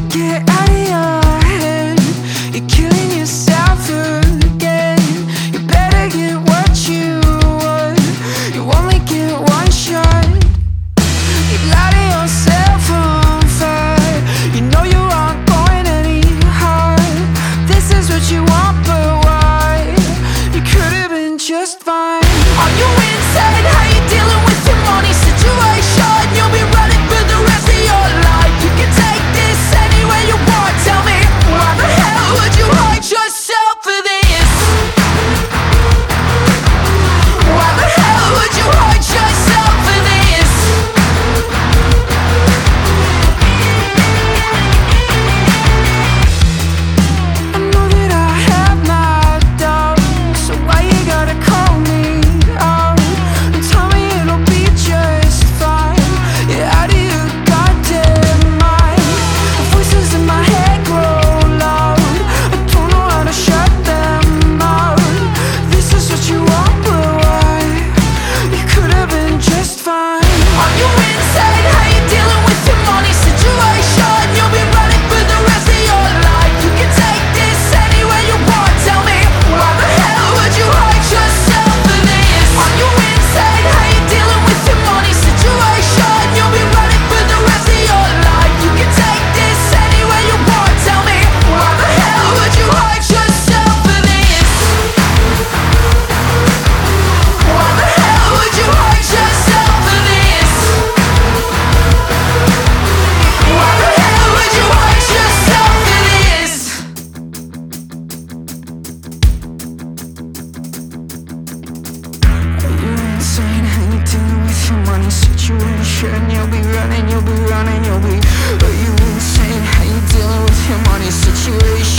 Get out of your head, you're killing yourself again. You better get what you want, you only get one shot. You light yourself on fire, you know you aren't going any higher. This is what you want, but why? You could have been just fine. Are you insane? How you dealing with your money situation? You'll be running for the rest of your life. You can take this anywhere you want. Tell me, why the hell would you hurt yourself for this? Why the hell would you hurt yourself for this? I know that I have my doubts, so why you gotta call me out and tell me it'll be just fine? You're out of your goddamn mind. The voices in my head grow loud, I don't know how to shut them out. This is what you want, but why? You could have been just fine. Are you insane? How you dealing with your money situation? You'll be running for the rest of your life. You can take this anywhere you want. Tell me, why the hell would you hurt yourself for this? Are you insane? How you dealing with your money situation? You'll be running for the rest of your life. You can take this anywhere you want. Tell me, why the hell would you hurt yourself for this? Why the hell would you hurt yourself for this? Why the hell would you hurt yourself for this? Are you insane? How you dealing with your money situation? You'll be running, you'll be running, you'll be. Are you insane? How you dealing with your money situation?